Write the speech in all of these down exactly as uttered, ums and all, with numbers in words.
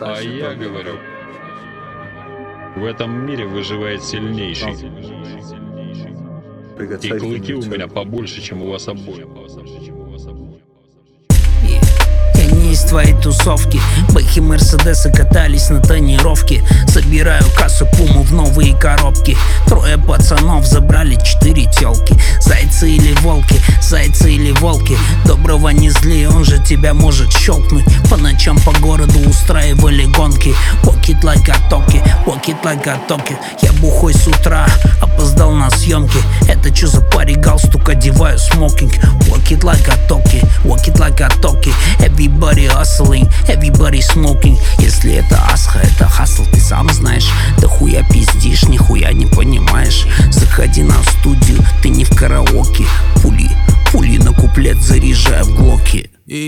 А я говорю, в этом мире выживает сильнейший. И клыки у меня побольше, чем у вас обоих. Я не из твоей тусовки. Бэхи, мерседесы катались на тонировке. Собираю кассу, пуму в новые коробки. Трое пацанов забрали четыре тёлки. Зайцы или волки, зайцы или волки. Доброго не зли, он же тебя может щелкнуть. По ночам по городу устраивали гонки. Walk it like a talkie, walk it like a talkie. Я бухой с утра, опоздал на съемки. Это чё за парень, галстук, одеваю смокинг. Walk it like a talkie, walk it like a talkie. Everybody hustling, everybody smoking. Если это асха, это хасл, ты сам знаешь. Да хуя пиздишь, нихуя не понимаешь. Заходи на студию, ты не в караоке. Пули, пули на куплет заряжаю в глоки.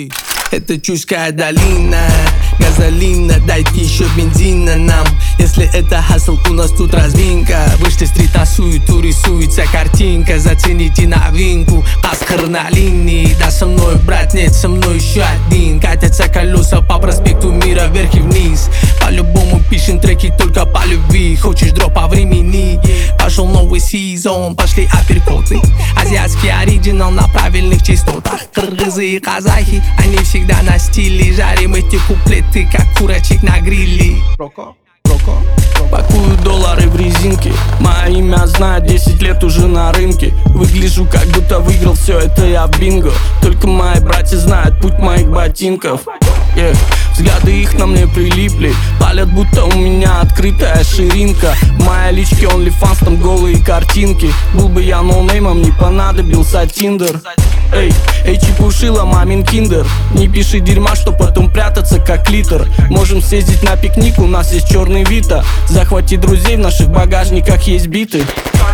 Это Чуйская долина, газолина, дайте еще бензина нам. Если это хасл, у нас тут разминка. Вышли стрит тасуют, рисуется картинка. Зацените новинку, Пасхар на линии. Да со мной, брат, нет, со мной еще один. Катятся колеса по проспекту Мира вверх и вниз. По-любому пишем треки только по любви. Хочешь дроп по времени? Пошел новый сезон, пошли апперкоты. Азиатский оригинал на правильных частотах. Кыргызы и казахи, они всегда на стиле. Жарим эти куплеты, как курочек на гриле. Роко, роко, пакую доллары в резинке. Мое имя знает, десять лет уже на рынке. Выгляжу, как будто выиграл все это я в бинго. Только мои братья знают путь моих ботинков. Yeah. Взгляды их на мне прилипли. Палят, будто у меня открытая ширинка. В моей личке OnlyFans, там голые картинки. Был бы я ноунеймом, не понадобился Тиндер. Эй, эй, чепушила, мамин киндер. Не пиши дерьма, что потом прятаться как литр. Можем съездить на пикник, у нас есть черный Вита. Захвати друзей, в наших багажниках есть биты.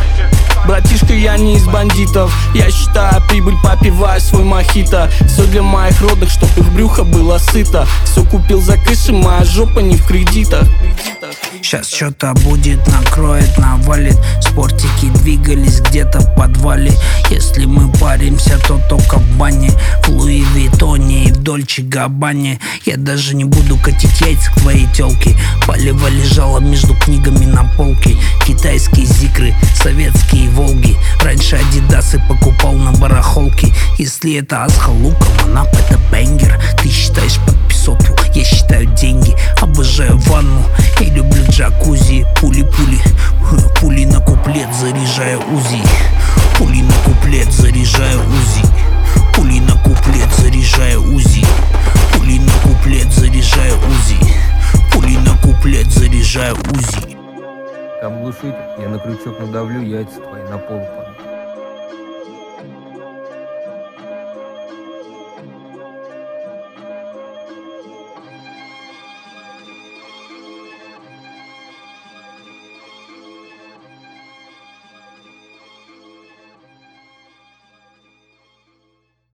Братишка, я не из бандитов. Я считаю прибыль, попиваю свой мохито. Все для моих родных, чтоб их брюхо было сыто. Все купил за кэшем, моя жопа не в кредитах. Сейчас что-то будет, накроет, навалит. Спортики двигались где-то в подвале. Если мы паримся, то только в бане. В Луи Виттоне и в Дольче Габбане. Я даже не буду катить яйца к твоей тёлке. Палево лежало между книгами на полке. Китайские зикры, советские Волги. Раньше адидасы покупал на барахолке. Если это Асха Лукоманап, это бенгер. Ты считаешь подписоту, я считаю деньги. Обожаю ванну и люблю джакузи. Пули-пули, пули на куплет, заряжаю УЗИ. Пули на куплет, заряжаю УЗИ. Пули на куплет, заряжаю УЗИ. Пули на куплет, заряжаю УЗИ. Пули на куплет, заряжаю УЗИ. Там глушитель, я на крючок надавлю, яйца твои на пол падают.